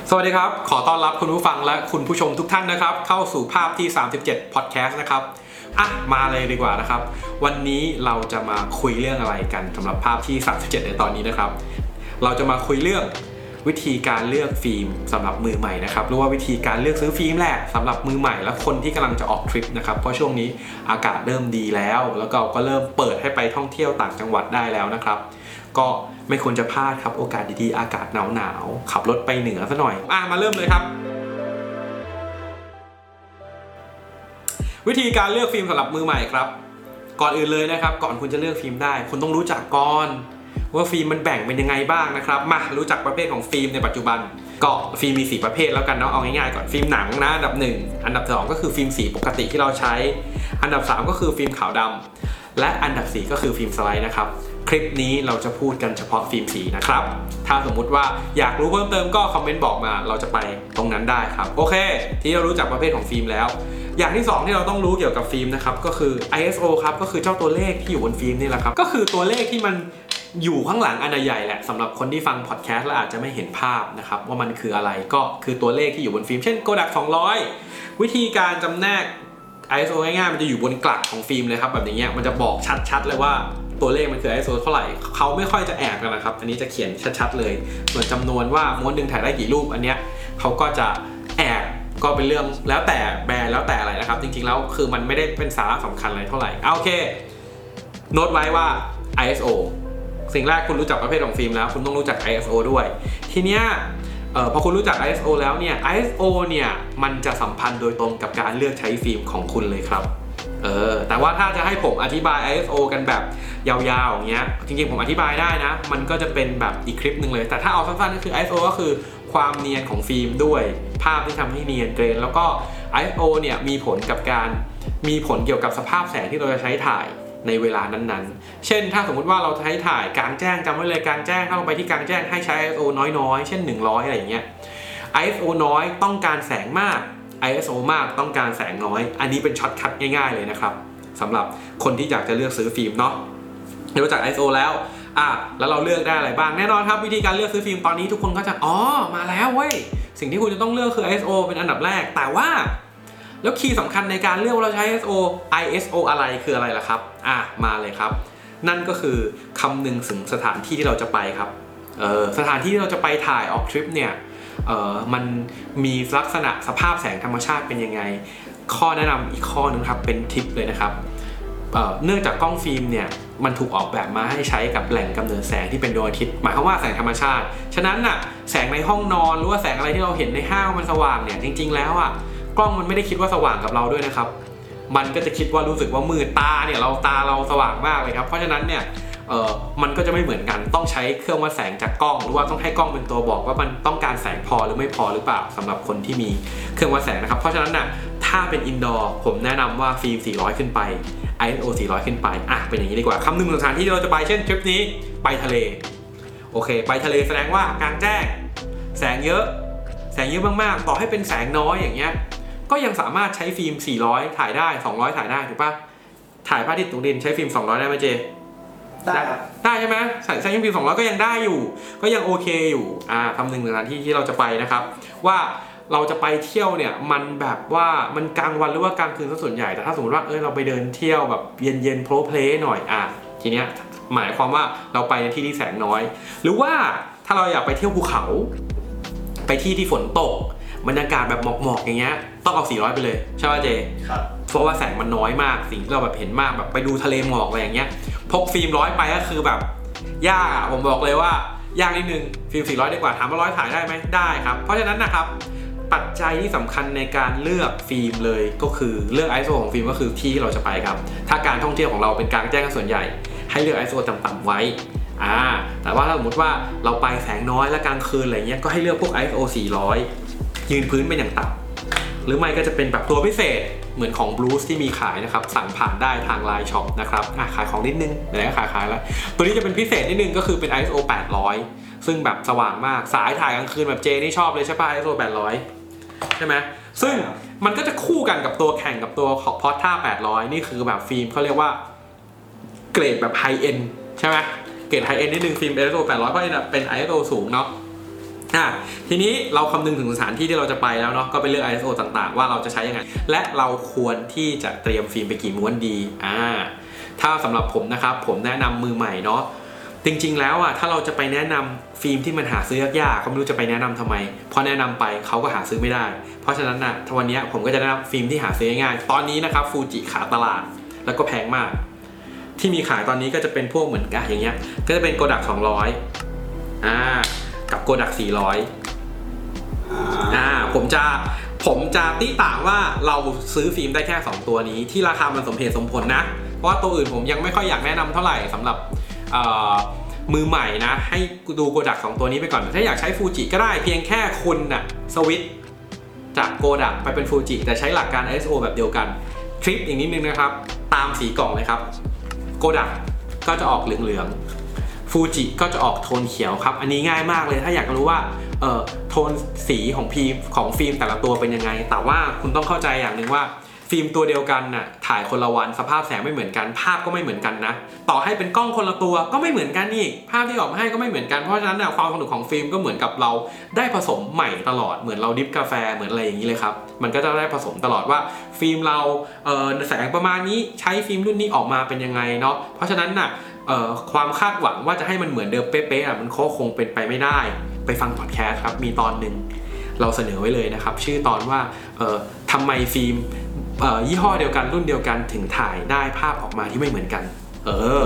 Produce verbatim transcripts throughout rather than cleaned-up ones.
สวัสดีครับขอต้อนรับคุณผู้ฟังและคุณผู้ชมทุกท่านนะครับเข้าสู่ภาพที่สามสิบเจ็ด Podcast นะครับอ่ะมาเลยดีกว่านะครับวันนี้เราจะมาคุยเรื่องอะไรกันสำหรับภาพที่สามสิบเจ็ดในตอนนี้นะครับเราจะมาคุยเรื่องวิธีการเลือกฟิล์มสำหรับมือใหม่นะครับหรือว่าวิธีการเลือกซื้อฟิล์มแหละสำหรับมือใหม่และคนที่กำลังจะออกทริปนะครับเพราะช่วงนี้อากาศเริ่มดีแล้วแล้วก็ก็เริ่มเปิดให้ไปท่องเที่ยวต่างจังหวัดได้แล้วนะครับก็ไม่ควรจะพลาดครับโอกาสดีๆอากาศหนาวๆขับรถไปเหนือซะหน่อยอ่ะมาเริ่มเลยครับวิธีการเลือกฟิล์มสำหรับมือใหม่ครับก่อนอื่นเลยนะครับก่อนคุณจะเลือกฟิล์มได้คุณต้องรู้จักก่อนว่าฟิล์มมันแบ่งเป็นยังไงบ้างนะครับมารู้จักประเภทของฟิล์มในปัจจุบันก็ฟิล์มมีสี่ประเภทแล้วกันเนาะเอาง่ายๆก่อนฟิล์มหนังนะอันดับหนึ่งอันดับสองก็คือฟิล์มสีปกติที่เราใช้อันดับสามก็คือฟิล์มขาวดำและอันดับสี่ก็คือฟิล์มสไลด์นะครับคลิปนี้เราจะพูดกันเฉพาะฟิล์มสีนะครับถ้าสมมุติว่าอยากรู้เพิ่มเติมก็คอมเมนต์บอกมาเราจะไปตรงนั้นได้ครับโอเคที่เรารู้จักประเภทของฟิล์มแล้วอย่างที่สองที่เราต้องรู้เกี่ยวกับฟิล์มนะครับก็คือ ไอ เอส โอ ครับก็คือเจ้าตัวเลขที่อยู่บนฟิล์มนี่แหละครับก็คือตัวเลขที่มันอยู่ข้างหลังอันใหญ่แหละสำหรับคนที่ฟังพอดแคสต์แล้วอาจจะไม่เห็นภาพนะครับว่ามันคืออะไรก็คือตัวเลขที่อยู่บนฟิล์มเช่น Kodak สองร้อยวิธีการจำแนก ไอ เอส โอ ง่ายๆมันจะอยู่บนกลักของฟิล์มเลยครับแบบนี้มันจะบอกชัดๆเลยว่าตัวเลขมันคือ ไอ เอส โอ เท่าไหร่เขาไม่ค่อยจะแอบกันนะครับอันนี้จะเขียนชัดๆเลยส่วนจำนวนว่าม้วนหนึ่งถ่ายได้กี่รูปอันเนี้ยเขาก็จะแอบก็เป็นเรื่องแล้วแต่แบรนด์แล้วแต่อะไรนะครับจริงๆแล้วคือมันไม่ได้เป็นสาระสำคัญอะไรเท่าไหร่โอเคโน้ตไว้ว่า ไอ เอส โอ สิ่งแรกคุณรู้จักประเภทของฟิล์มแล้วคุณต้องรู้จัก ไอ เอส โอ ด้วยทีเนี้ยเอ่อพอคุณรู้จัก ไอ เอส โอ แล้วเนี่ย ไอ เอส โอ เนี่ยมันจะสัมพันธ์โดยตรงกับการเลือกใช้ฟิล์มของคุณเลยครับเออแต่ว่าถ้าจะให้ผมอธิบาย ไอ เอส โอ กันแบบยาวๆอย่างเงี้ยจริงๆผมอธิบายได้นะมันก็จะเป็นแบบอีกคลิปหนึ่งเลยแต่ถ้าเอาสั้นๆก็คือ ไอ เอส โอ ก็คือความเนียนของฟิล์มด้วยภาพที่ทำให้เนียนเกรนแล้วก็ ไอ เอส โอ เนี่ยมีผลกับการมีผลเกี่ยวกับสภาพแสงที่เราจะใช้ถ่ายในเวลานั้นๆเช่นถ้าสมมุติว่าเราใช้ถ่ายกลางแจ้งจำไว้เลยกลางแจ้งถ้าเราไปที่กลางแจ้งให้ใช้ ไอ เอส โอ น้อยๆเช่นหนึ่งร้อยอะไรอย่างเงี้ย ไอ เอส โอ น้อยต้องการแสงมาก ไอ เอส โอ มากต้องการแสงน้อยอันนี้เป็นช็อตคัทง่ายๆเลยนะครับสำหรับคนที่อยากจะเลือกซื้อฟิล์มเนาะรู้จัก ไอ เอส โอ แล้วอ่ะแล้วเราเลือกได้อะไรบ้างแน่นอนครับวิธีการเลือกซื้อฟิล์มตอนนี้ทุกคนก็จะอ๋อมาแล้วเว้ยสิ่งที่คุณจะต้องเลือกคือ ไอ เอส โอ เป็นอันดับแรกแต่ว่าแล้วคีย์สำคัญในการเลือกว่าเราใช้ ไอ เอส โอ ไอ เอส โอ อะไรคืออะไรล่ะครับอ่ะมาเลยครับนั่นก็คือคำนึงถึงสถานที่ที่เราจะไปครับเออสถานที่ที่เราจะไปถ่ายออกทริปเนี่ยเอ่อมันมีลักษณะสภาพแสงธรรมชาติเป็นยังไงข้อแนะนำอีกข้อนึงครับเป็นทิปเลยนะครับเอ่อเนื่องจากกล้องฟิล์มเนี่ยมันถูกออกแบบมาให้ใช้กับแหล่งกำเนิดแสงที่เป็นดวงอาทิตย์หมายความว่าแสงธรรมชาติฉะนั้นน่ะแสงในห้องนอนหรือว่าแสงอะไรที่เราเห็นในห้างมันสว่างเนี่ยจริงๆแล้วอ่ะกล้องมันไม่ได้คิดว่าสว่างกับเราด้วยนะครับมันก็จะคิดว่ารู้สึกว่ามืดตาเนี่ยเราตาเราสว่างมากเลยครับเพราะฉะนั้นเนี่ยเอ่อมันก็จะไม่เหมือนกันต้องใช้เครื่องวัดแสงจากกล้องหรือว่าต้องให้กล้องเป็นตัวบอกว่ามันต้องการแสงพอหรือไม่พอหรือเปล่าสำหรับคนที่มีเครื่องวัดแสงนะครับเพราะฉะนั้นน่ะถ้าเป็นอินดอร์ผมแนะนำว่าฟิล์มสี่ร้อยขึ้นไป ไอ เอส โอ สี่ร้อยขึ้นไปอ่ะเป็นอย่างนี้ดีกว่าคำหนึ่งสถานที่ที่เราจะไปเช่นทริปนี้ไปทะเลโอเคไปทะเลแสดงว่ากลางแจ้งแสงเยอะแสงเยอะมากๆต่อให้เป็นแสงน้อยอย่างเงี้ยก็ยังสามารถใช้ฟิล์มสี่ร้อยถ่ายได้สองร้อยถ่ายได้ถูกป่ะถ่ายพระอาทิตย์ตกดินใช้ฟิล์มสองร้อยได้ไหมเจได้ได้ใช่ไหมใช้ใช้ฟิล์มสองร้อยก็ยังได้อยู่ก็ยังโอเคอยู่อ่าคำหนึ่งสถานที่ที่เราจะไปนะครับว่าเราจะไปเที่ยวเนี่ยมันแบบว่ามันกลางวันหรือว่ากลางคืนซะส่วนใหญ่แต่ถ้าสมมติว่าเออเราไปเดินเที่ยวแบบเย็นเย็นโพลเพลหน่อยอ่ะทีเนี้ยหมายความว่าเราไปในที่ที่แสงน้อยหรือว่าถ้าเราอยากไปเที่ยวภูเขาไปที่ที่ฝนตกบรรยากาศแบบหมอกๆอย่างเงี้ยต้องเอาสี่ร้อยไปเลยใช่ป่ะเจครับเพราะว่าแสงมันน้อยมากสิ่งที่เราแบบเห็นมากแบบไปดูทะเลหมอกอะไรอย่างเงี้ยพกฟิล์มร้อยไปก็คือแบบยากอ่ะผมบอกเลยว่ายากนิดนึงฟิล์มสี่ร้อยดีกว่าถามว่าร้อยถ่ายได้ไหมได้ครับเพราะฉะนั้นนะครับปัจจัยที่สำคัญในการเลือกฟิล์มเลยก็คือเลือก ไอ เอส โอ ของฟิล์มก็คือที่ที่เราจะไปครับถ้าการท่องเที่ยวของเราเป็นกลางแจ้งส่วนใหญ่ให้เลือก ไอ เอส โอ ต่ำๆไว้อ่าแต่ว่าถ้าสมมติว่าเราไปแสงน้อยและกลางคืนอะไรเงี้ยก็ให้เลือกพวก ไอ เอส โอ สี่ร้อยยืนพื้นเป็นอย่างต่ำหรือไม่ก็จะเป็นแบบตัวพิเศษเหมือนของ Blues ที่มีขายนะครับสั่งผ่านได้ทาง ไลน์ ช็อป นะครับอ่ะขายของนิดนึงไหนก็ขายขายแล้วตัวนี้จะเป็นพิเศษนิดนึงก็คือเป็น ไอ เอส โอ แปดร้อยซึ่งแบบสว่างมากสายถ่ายกลางคืนแบบเจนี่ชอบเลยใช่ป่ะ ไอ เอส โอ แปดร้อยใช่ไหมซึ่งมันก็จะคู่กันกับตัวแข่งกับตัวของ Portra แปดร้อยนี่คือแบบฟิล์มเขาเรียกว่าเกรดแบบไฮเอ็นใช่ไหมเกรดไฮเอ็นนิดนึงฟิล์ม ไอ เอส โอ แปดร้อยเพราะเป็น ไอ เอส โอ สูงเนาะอ่ะทีนี้เราคำนึงถึงสถานที่ที่เราจะไปแล้วเนาะก็ไปเลือก ไอ เอส โอ ต่างๆว่าเราจะใช้ยังไงและเราควรที่จะเตรียมฟิล์มไปกี่ม้วนดีอ่าถ้าสำหรับผมนะครับผมแนะนำมือใหม่เนาะจริงๆแล้วอ่ะถ้าเราจะไปแนะนำฟิล์มที่มันหาซื้อยากๆเขาไม่รู้จะไปแนะนำทำไมพอแนะนำไปเขาก็หาซื้อไม่ได้เพราะฉะนั้นนะวันนี้ผมก็จะแนะนำฟิล์มที่หาซื้อง่ายๆตอนนี้นะครับฟูจิขาตลาดแล้วก็แพงมากที่มีขายตอนนี้ก็จะเป็นพวกเหมือนกันอย่างเงี้ยก็จะเป็นโกดักสองร้อยอ่ากับโกดักสี่ร้อยอ่าผมจะผมจะตีต่างว่าเราซื้อฟิล์มได้แค่สองตัวนี้ที่ราคามันสมเหตุสมผลนะเพราะว่าตัวอื่นผมยังไม่ค่อยอยากแนะนำเท่าไหร่สำหรับมือใหม่นะให้ดูโกดักสองตัวนี้ไปก่อนถ้าอยากใช้ฟูจิก็ได้เพียงแค่คุณน่ะสวิตช์จากโกดักไปเป็นฟูจิแต่ใช้หลักการ ไอ เอส โอ แบบเดียวกันทริปอีกนิดนึงนะครับตามสีกล่องเลยครับโกดักก็จะออกเหลืองๆฟูจิก็จะออกโทนเขียวครับอันนี้ง่ายมากเลยถ้าอยากรู้ว่าเอ่อโทนสีของฟิล์มของฟิล์มแต่ละตัวเป็นยังไงแต่ว่าคุณต้องเข้าใจอย่างหนึ่งว่าฟิล์มตัวเดียวกันน่ะถ่ายคนละวันสภาพแสงไม่เหมือนกันภาพก็ไม่เหมือนกันนะต่อให้เป็นกล้องคนละตัวก็ไม่เหมือนกันอีกภาพที่ออกมาให้ก็ไม่เหมือนกันเพราะฉะนั้นน่ะความสนุกของฟิล์มก็เหมือนกับเราได้ผสมใหม่ตลอดเหมือนเราดิฟกาแฟเหมือนอะไรอย่างนี้เลยครับมันก็จะได้ผสมตลอดว่าฟิล์มเราเอ่อแสงประมาณนี้ใช้ฟิล์มรุ่นนี้ออกมาเป็นยังไงเนาะเพราะฉะนั้นน่ะเอ่อความคาดหวังว่าจะให้มันเหมือนเดิมเป๊ะๆอ่ะมันคงเป็นไปไม่ได้ไปฟังพอดแคสต์ครับมีตอนหนึ่งเราเสนอไว้เลยนะครับชื่อตอนว่าเอ่อทำไมฟิล์มยี่ห้อเดียวกันรุ่นเดียวกันถึงถ่ายได้ภาพออกมาที่ไม่เหมือนกันเออ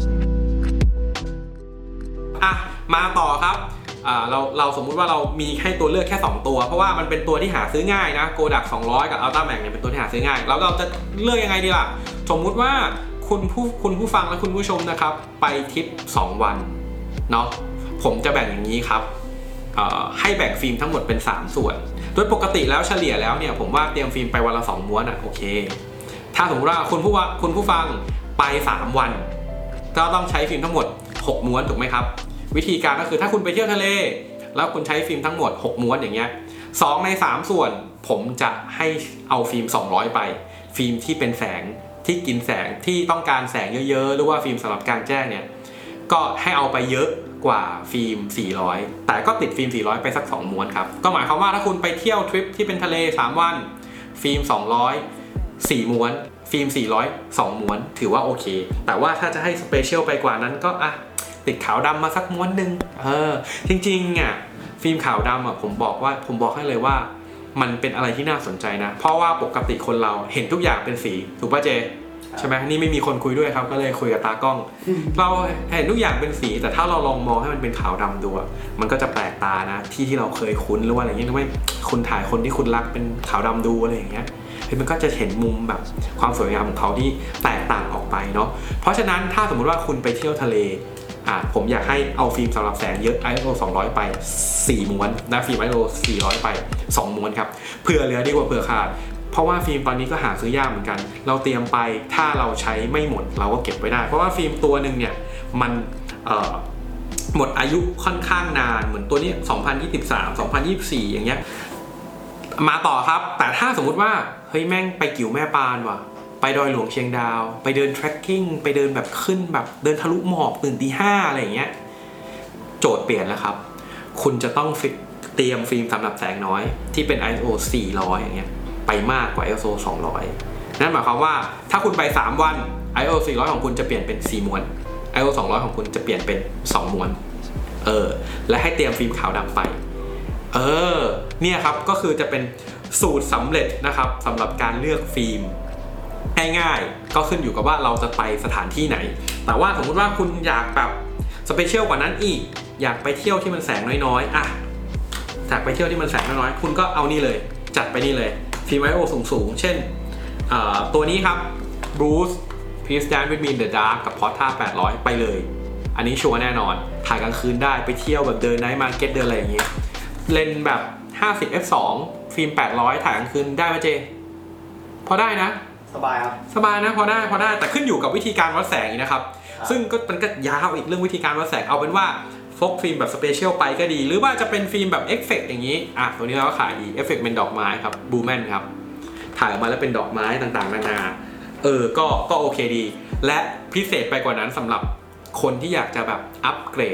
อ่ะมาต่อครับอ่าเราเราสมมุติว่าเรามีให้ตัวเลือกแค่สองตัวเพราะว่ามันเป็นตัวที่หาซื้อง่ายนะโกดักสองร้อยกับอัลต้าแม็กเนี่ยเป็นตัวที่หาซื้อง่ายแล้วเราจะเลือกยังไงดีล่ะสมมุติว่าคุณผู้คุณผู้ฟังและคุณผู้ชมนะครับไปทริปสองวันเนาะผมจะแบ่งอย่างนี้ครับให้แบ่งฟิล์มทั้งหมดเป็นสามส่วนโดยปกติแล้วเฉลี่ยแล้วเนี่ยผมว่าเตรียมฟิล์มไปวันละสองม้วนอ่ะโอเคถ้าสมมติว่าคุณผู้ว่าคุณผู้ฟังไปสามวันก็ต้องใช้ฟิล์มทั้งหมดหกม้วนถูกไหมครับวิธีการก็คือถ้าคุณไปเที่ยวทะเลแล้วคุณใช้ฟิล์มทั้งหมดหกม้วนอย่างเงี้ยสองในสามส่วนผมจะให้เอาฟิล์มสองร้อยไปฟิล์มที่เป็นแสงที่กินแสงที่ต้องการแสงเยอะๆหรือว่าฟิล์มสำหรับกลางแจ้งเนี่ยก็ให้เอาไปเยอะกว่าฟิล์มสี่ร้อยแต่ก็ติดฟิล์มสี่ร้อยไปสักสองม้วนครับก็หมายความว่าถ้าคุณไปเที่ยวทริปที่เป็นทะเลสามวันฟิล์มสองร้อย สี่ม้วนฟิล์มสี่ร้อย สองม้วนถือว่าโอเคแต่ว่าถ้าจะให้สเปเชียลไปกว่านั้นก็อ่ะติดขาวดำมาสักม้วนหนึ่งเออจริงๆอ่ะฟิล์มขาวดำอ่ะผมบอกว่าผมบอกให้เลยว่ามันเป็นอะไรที่น่าสนใจนะเพราะว่าปกติคนเราเห็นทุกอย่างเป็นสีถูกป่ะเจใช่ไหมนี่ไม่มีคนคุยด้วยครับก็เลยคุยกับตากล้องเราเห็นทุกอย่างเป็นสีแต่ถ้าเราลองมองให้มันเป็นขาวดำดูมันก็จะแปลกตานะที่ที่เราเคยคุ้นหรือว่าอะไรเงี้ยไม่คุณถ่ายคนที่คุณรักเป็นขาวดำดูอะไรอย่างเงี้ยมันก็จะเห็นมุมแบบความสวยงามของเขาที่แตกต่างออกไปเนาะเพราะฉะนั้นถ้าสมมติว่าคุณไปเที่ยวทะเลอ่ะผมอยากให้เอาฟิล์มสำหรับแสงเยอะ ไอ เอส โอ สองร้อยไปสี่ม้วนนะฟิล์ม ไอ เอส โอ สี่ร้อยไปสองม้วนครับเผื่อเหลือดีกว่าเผื่อขาดเพราะว่าฟิล์มตอนนี้ก็หาซื้อยากเหมือนกันเราเตรียมไปถ้าเราใช้ไม่หมดเราก็เก็บไว้ได้เพราะว่าฟิล์มตัวหนึ่งเนี่ยมันหมดอายุค่อนข้างนานเหมือนตัวนี้สองพันยี่สิบสาม สองพันยี่สิบสี่อย่างเงี้ยมาต่อครับแต่ถ้าสมมุติว่าเฮ้ยแม่งไปกิ่วแม่ปานว่ะไปดอยหลวงเชียงดาวไปเดิน trekking ไปเดินแบบขึ้นแบบเดินทะลุหมอกตื่นตีห้าอะไรอย่างเงี้ยโจทย์เปลี่ยนแล้วครับคุณจะต้องเตรียมฟิล์มสำหรับแสงน้อยที่เป็น ไอ เอส โอ สี่ร้อยอย่างเงี้ยไปมากกว่า ไอ เอส โอ สองร้อยนั่นหมายความว่าถ้าคุณไปสามวัน ไอ เอส โอ สี่ร้อยของคุณจะเปลี่ยนเป็นสี่ม้วน ไอ เอส โอ สองร้อยของคุณจะเปลี่ยนเป็นสองม้วนเออและให้เตรียมฟิล์มขาวดำไปเออเนี่ยครับก็คือจะเป็นสูตรสำเร็จนะครับสำหรับการเลือกฟิล์มง่ายๆก็ขึ้นอยู่กับว่าเราจะไปสถานที่ไหนแต่ว่าสมมุติว่าคุณอยากแบบสเปเชียลกว่านั้นอีกอยากไปเที่ยวที่มันแสงน้อยๆอ่ะอยากไปเที่ยวที่มันแสงน้อยๆคุณก็เอานี่เลยจัดไปนี่เลยฟิล์ม ไอ เอส โอ สูงๆเช่นตัวนี้ครับ Bruce Please Dance With Me in the Dark กับ Porta แปดร้อยไปเลยอันนี้ชัวร์แน่นอนถ่ายกลางคืนได้ไปเที่ยวแบบเดินไนท์มาร์เก็ตเดินอะไรอย่างเงี้ยเลนแบบห้าสิบ เอฟ สอง ฟิล์มแปดร้อยถ่ายกลางคืนได้ไหมเจพอได้นะสบายครับสบายนะพอได้พอได้แต่ขึ้นอยู่กับวิธีการวัดแสงนะครับซึ่งก็มันก็ยาวอีกเรื่องวิธีการวัดแสงเอาเป็นว่าฟกฟิล์มแบบสเปเชียลไปก็ดีหรือว่าจะเป็นฟิล์มแบบเอฟเฟกต์อย่างนี้อ่ะตัวนี้เราก็ขายดีเอฟเฟกต์เป็นดอกไม้ครับบูแมนครับถ่ายออกมาแล้วเป็นดอกไม้ต่างๆนานาเออก็ก็โอเคดีและพิเศษไปกว่านั้นสำหรับคนที่อยากจะแบบอัปเกรด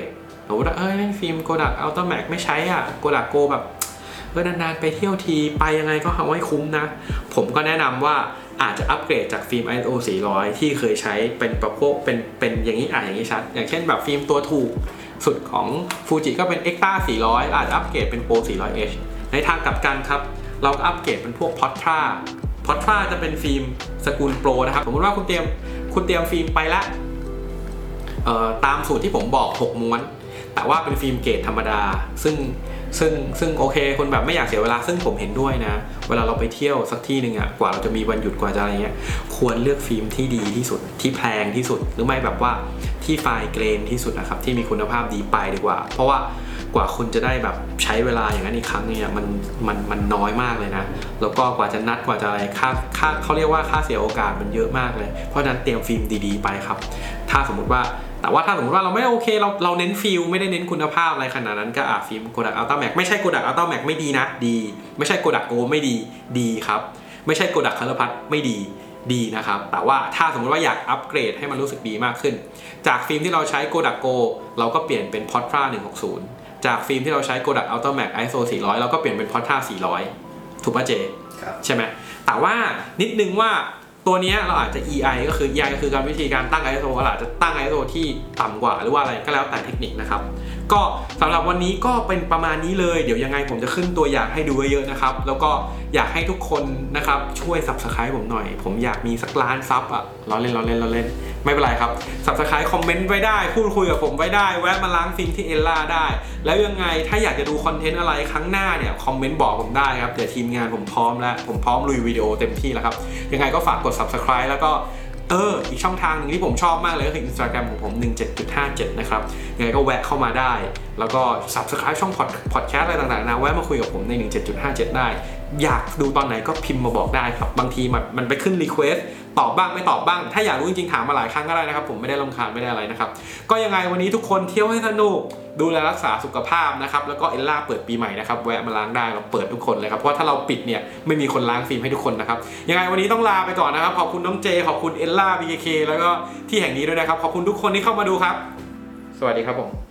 มมติว่าเอ้ยฟิล์มโกดักอัลต้าแม็กไม่ใช้อ่ะโกดักโกแบบเออนานๆไปเที่ยวทีไปยังไงก็เอาให้คุ้มนะผมก็แนะนำว่าอาจจะอัปเกรดจากฟิล์ม ไอ เอส โอ สี่ร้อยที่เคยใช้เป็นประพวกเป็นเป็นอย่างนี้อ่ะอย่างนี้ชัดอย่างเช่นแบบฟิล์มตัวถูกสุดของฟูจิก็เป็น Extra สี่ร้อยอาจจะอัปเกรดเป็น Pro สี่ร้อยเอช ในทางกลับกันครับเราก็อัปเกรดเป็นพวก Portra Portra จะเป็นฟิล์มสกุลโปรนะครับสมมติว่าคุณเตรียมคุณเตรียมฟิล์มไปละตามสูตรที่ผมบอกหกม้วนแต่ว่าเป็นฟิล์มเกรดธรรมดาซึ่งซึ่งซึ่งโอเคคนแบบไม่อยากเสียเวลาซึ่งผมเห็นด้วยนะเวลาเราไปเที่ยวสักที่หนึ่งอะกว่าเราจะมีวันหยุดกว่าจะอะไรเงี้ยควรเลือกฟิล์มที่ดีที่สุดที่แพงที่สุดหรือไม่แบบว่าที่ไฟล์เกรนที่สุดนะครับที่มีคุณภาพดีไปดีกว่าเพราะว่ากว่าคุณจะได้แบบใช้เวลาอย่างนั้นอีกครั้งเนี่ยมันมันมันน้อยมากเลยนะแล้วก็กว่าจะนัดกว่าจะอะไรค่าค่าเขาเรียกว่าค่าเสียโอกาสมันเยอะมากเลยเพราะฉะนั้นเตรียมฟิล์มดีๆไปครับถ้าสมมติว่าแต่ว่าถ้าสมมติว่าเราไม่โอเคเราเราเน้นฟิลไม่ได้เน้นคุณภาพอะไรขนาดนั้นก็อ่ะฟิล์มโกดักอัลต้าแม็กไม่ใช่โกดักอัลต้าแม็กไม่ดีนะดีไม่ใช่โกดักโกไม่ดีดีครับไม่ใช่โกดักคัลเลอร์พัทไม่ดีดีนะครับแต่ว่าถ้าสมมติว่าอยากอัปเกรดให้มันรู้สึกดีมากขึ้นจากฟิล์มที่เราใช้โกดักโกเราก็เปลี่ยนเป็น Portra หนึ่งหกศูนย์จากฟิล์มที่เราใช้โกดักอัลต้าแม็ก ไอ เอส โอ สี่ร้อยเราก็เปลี่ยนเป็น Portra สี่ร้อยถูกป่ะเจใช่ไหมแต่ว่านิดนึงว่าตัวนี้เราอาจจะ อี ไอ ก็คือ อี ไอ ก็คือการวิธีการตั้ง ไอ เอส โอ เราอาจจะตั้ง ไอ เอส โอ ที่ต่ำกว่าหรือว่าอะไรก็แล้วแต่เทคนิคนะครับก็สำหรับวันนี้ก็เป็นประมาณนี้เลยเดี๋ยวยังไงผมจะขึ้นตัวอย่างให้ดูเยอะๆนะครับแล้วก็อยากให้ทุกคนนะครับช่วย Subscribe ผมหน่อยผมอยากมีสักล้านซับอะล้อเล่นล้อเล่นล้อเล่นไม่เป็นไรครับ Subscribe คอมเมนต์ไว้ได้พูดคุยกับผมไว้ได้แวะมาล้างฟิล์มที่เอลล่าได้แล้วยังไงถ้าอยากจะดูคอนเทนต์อะไรครั้งหน้าเนี่ยคอมเมนต์บอกผมได้ครับเดี๋ยวทีมงานผมพร้อมแล้วผมพร้อมลุยวิดีโอเต็มที่แล้วครับยังไงก็ฝากกด Subscribe แล้วก็เอออีกช่องทางหนึ่งที่ผมชอบมากเลยก็คือ Instagram ของผม หนึ่งเจ็ดจุดห้าเจ็ด นะครับยังไงก็แวะเข้ามาได้แล้วก็ Subscribe ช่องพอดแคสต์อะไรต่างๆนะแวะมาคุยกับผมใน หนึ่งเจ็ดจุดห้าเจ็ด ได้อยากดูตอนไหนก็พิมพ์มาบอกได้ครับบางทีมันมันไปขึ้น Request ตอบบ้างไม่ตอบบ้างถ้าอยากรู้จริงๆถามมาหลายครั้งก็ได้นะครับผมไม่ได้รำคาญไม่ได้อะไรนะครับก็ยังไงวันนี้ทุกคนเที่ยวให้สนุกดูแลรักษาสุขภาพนะครับแล้วก็เอลล่าเปิดปีใหม่นะครับแวะมาล้างได้เราเปิดทุกคนเลยครับเพราะถ้าเราปิดเนี่ยไม่มีคนล้างฟิล์มให้ทุกคนนะครับยังไงวันนี้ต้องลาไปก่อนนะครับขอบคุณน้องเจขอบคุณเอลล่า บี เค เค แล้วก็ที่แห่งนี้ด้วยนะครับขอบคุณทุกคนที่เข้ามาดูครับสวัสดีครับผม